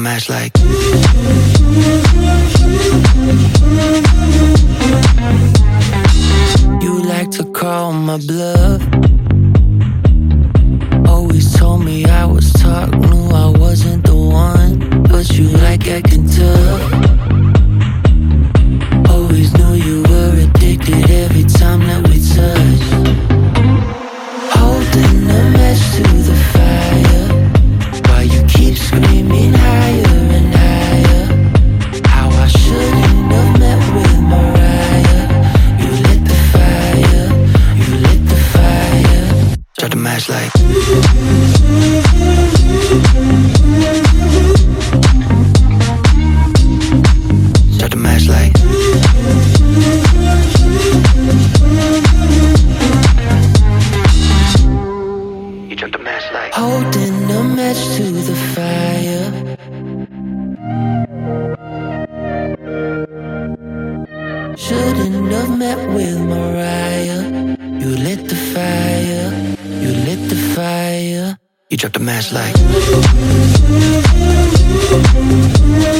match like. You like to call my bluff. Always told me I was talk, knew I wasn't the one. But you like acting tough. Always knew you were addicted every time that we touch. Holding a match to the fire, while you keep screaming higher and higher. How I shouldn't have met with Mariah. You lit the fire, you lit the fire. Start the match like. Start the match like. You drop the match like. Holding a match to the fire. Shouldn't have met with Mariah. You lit the fire, you lit the fire. You drop the match like.